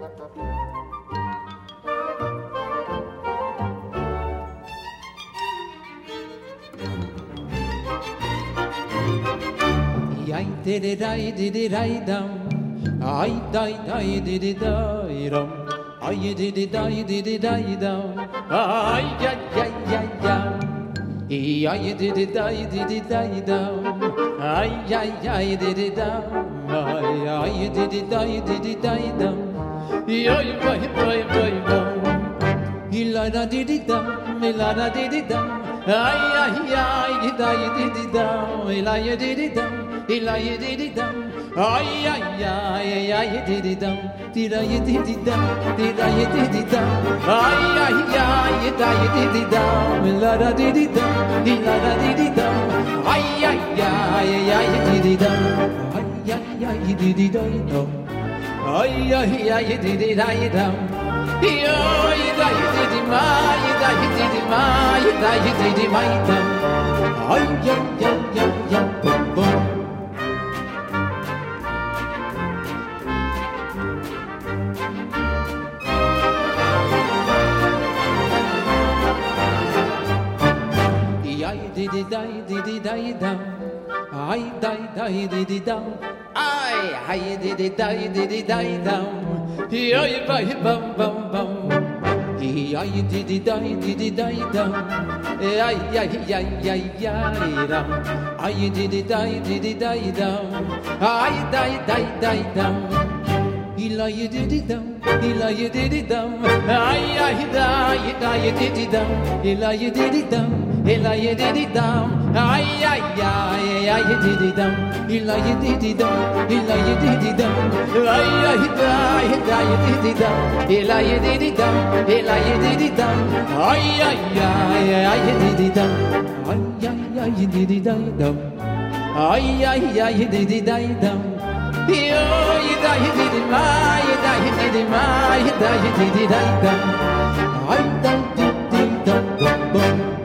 Ay did it I dum I die did it I dum I did it I dum ay I did it I dum ay did it dum I did it I dum ay dum Ilana did it dum Ilana did it dum ay did it dum Ilana did it dum Ilaya did it dum, ay did it dum, did I did it dum, did I did it dum, ay did it dum, Ilada did it dum, Ilada did it dum, ay did it dum, ay did it dum, ay did it I dum, yo did it my, did it my, did it my dum, ay bum bum. Did it dum I did it dum I did it dum I bum bum bum I did it dum I did it dum I did it dum I dum Ilaya did it dum Ilaya did it dum I did it dum Ilaya did it dum Ilaya did it dum ay did it dum Ilaya did it dum Ilaya did it dum ay did it dum Ilaya did it dum Ilaya did it dum ay did it dum ay did it dum ay did it dum yo you did it my you did it my you did it dum ay did it dum